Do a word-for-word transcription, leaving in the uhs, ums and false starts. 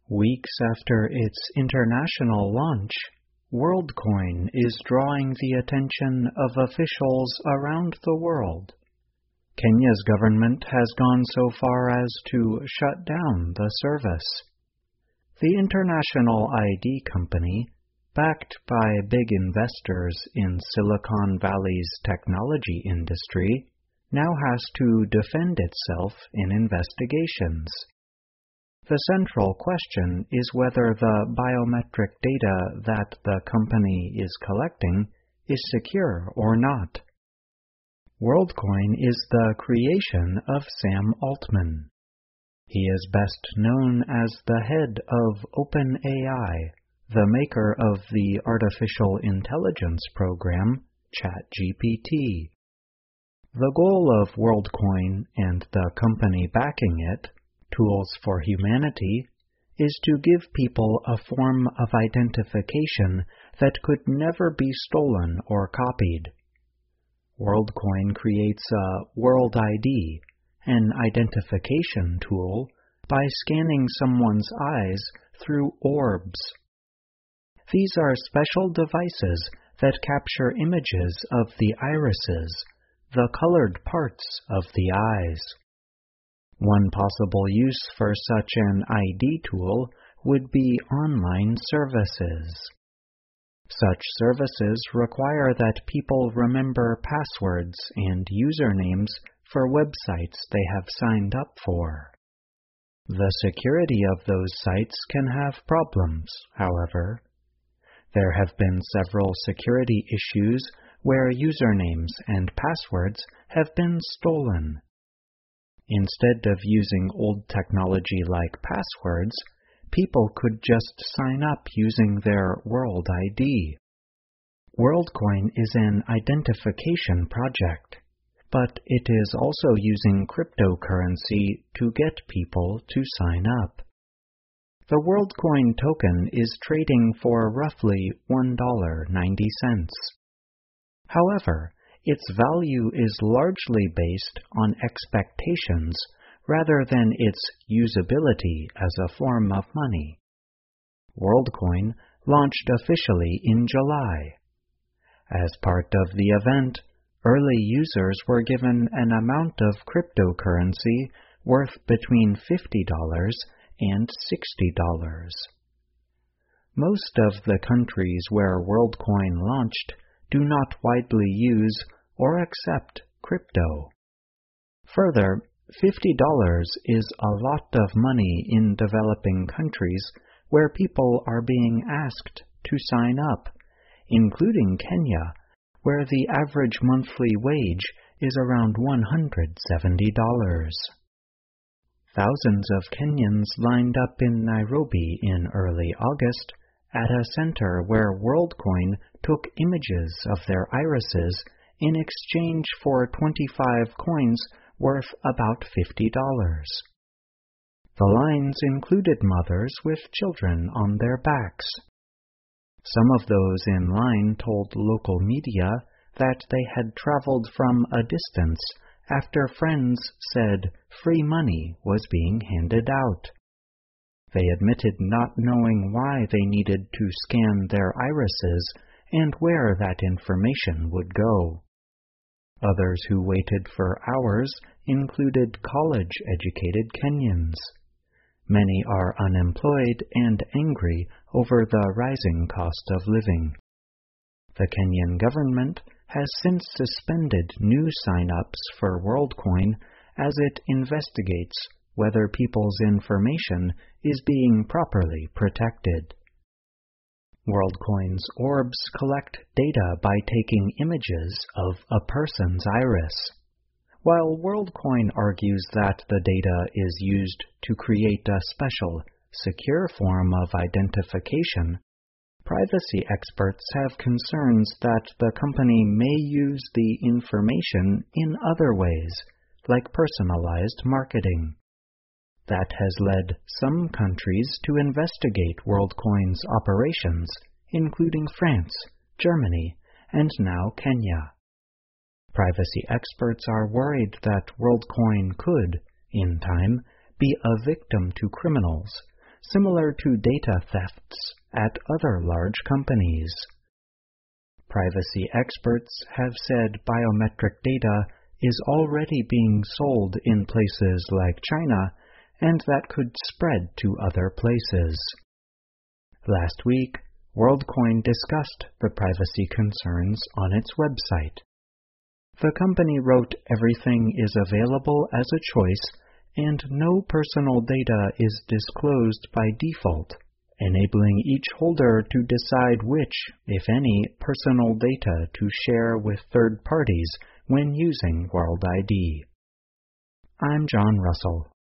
Weeks after its international launch, WorldCoin is drawing the attention of officials around the world. Kenya's government has gone so far as to shut down the service. The international I D company, backed by big investors in Silicon Valley's technology industry, now has to defend itself in investigations. The central question is whether the biometric data that the company is collecting is secure or not. WorldCoin is the creation of Sam Altman. He is best known as the head of OpenAI, the maker of the artificial intelligence program ChatGPT. The goal of WorldCoin and the company backing it, Tools for Humanity, is to give people a form of identification that could never be stolen or copied. WorldCoin creates a World I D, an identification tool, by scanning someone's eyes through orbs. These are special devices that capture images of the irises, the colored parts of the eyes. One possible use for such an I D tool would be online services. Such services require that people remember passwords and usernames for websites they have signed up for. The security of those sites can have problems, however. There have been several security issues where usernames and passwords have been stolen. Instead of using old technology like passwords, people could just sign up using their World I D. WorldCoin is an identification project, but it is also using cryptocurrency to get people to sign up. The WorldCoin token is trading for roughly one dollar and ninety cents. However, its value is largely based on expectations rather than its usability as a form of money. WorldCoin launched officially in July. As part of the event, early users were given an amount of cryptocurrency worth between fifty dollars and sixty dollars. Most of the countries where WorldCoin launched do not widely use or accept crypto. Further, fifty dollars is a lot of money in developing countries where people are being asked to sign up, including Kenya, where the average monthly wage is around one hundred seventy dollars. Thousands of Kenyans lined up in Nairobi in early August at a center where WorldCoin took images of their irises in exchange for twenty-five coins worth about fifty dollars. The lines included mothers with children on their backs. Some of those in line told local media that they had traveled from a distance after friends said free money was being handed out. They admitted not knowing why they needed to scan their irises and where that information would go. Others who waited for hours included college-educated Kenyans. Many are unemployed and angry over the rising cost of living. The Kenyan government has since suspended new sign-ups for WorldCoin as it investigates whether people's information is being properly protected. WorldCoin's orbs collect data by taking images of a person's iris. While WorldCoin argues that the data is used to create a special, secure form of identification, privacy experts have concerns that the company may use the information in other ways, like personalized marketing. That has led some countries to investigate WorldCoin's operations, including France, Germany, and now Kenya. Privacy experts are worried that WorldCoin could, in time, be a victim to criminals, similar to data thefts at other large companies. Privacy experts have said biometric data is already being sold in places like China, and that could spread to other places. Last week, WorldCoin discussed the privacy concerns on its website. The company wrote everything is available as a choice and no personal data is disclosed by default, enabling each holder to decide which, if any, personal data to share with third parties when using World I D. I'm John Russell.